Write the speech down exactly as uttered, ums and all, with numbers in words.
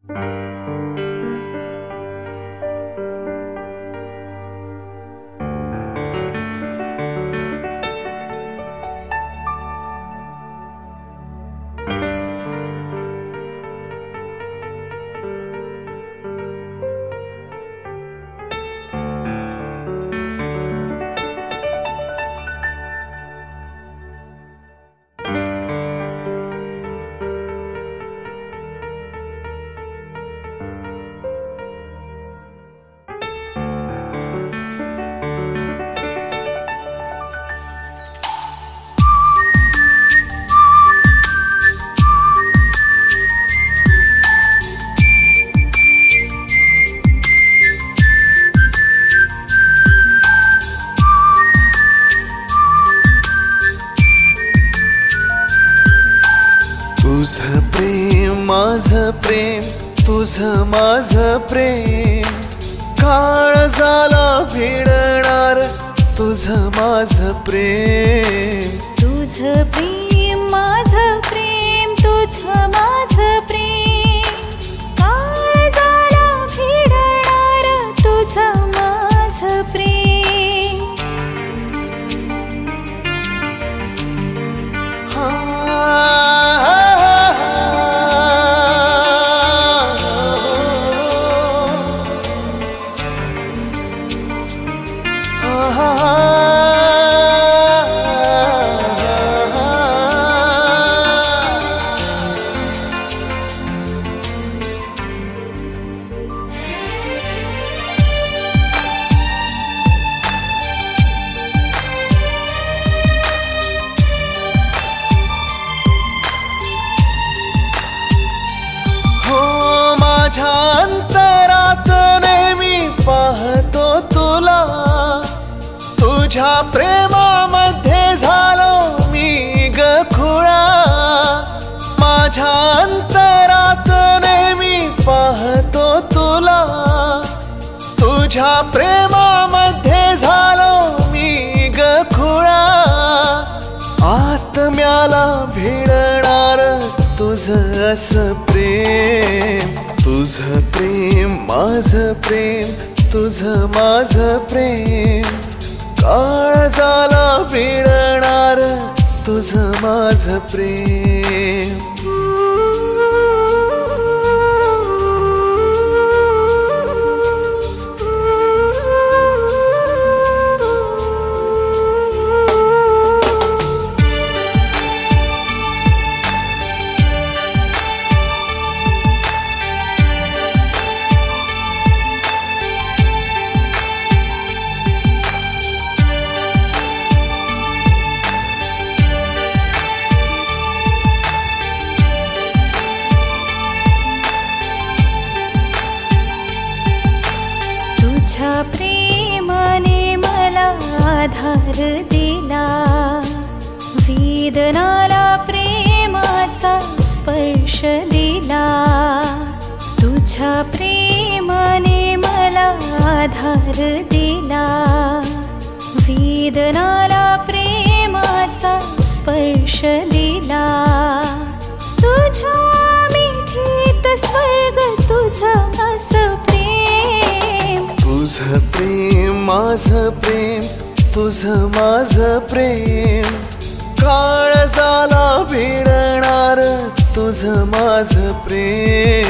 तुझं प्रेम माझं प्रेम, तुझं माझं प्रेम, काळजाला भिडणार तुझं माझं प्रेम. तुझं प्रेम माझं प्रेम, तुझं माझं प्रेम, काळजाला भिडणार तुझं माझं प्रेम. माझ्या अंतरात नेहमी पाहतो तुला, तुझ्या प्रेमामध्ये झालो मी गखुळा. माझ्या अंतरात नेहमी पाहतो तुला, तुझ्या प्रेमामध्ये झालो मी गखुळा. आत्म्याला भिडणार तुझं असं प्रेम. तुझं प्रेम माझं प्रेम, तुझं माझं प्रेम, काळजाला भिडणार तुझं माझं प्रेम. तुझ्या प्रेमाने मला आधार दिला, वेदनाला प्रेमाचा स्पर्श दिला. तुझ्या प्रेमाने मला आधार दिला, वेदनाला प्रेमाचा स्पर्श दिला. तुझ्या मिठीत स्वर्ग तुझं असं प्रेम. तुझं प्रेम माझं प्रेम, तुझं माझं प्रेम, काळजाला भिडणार तुझं माझं प्रेम.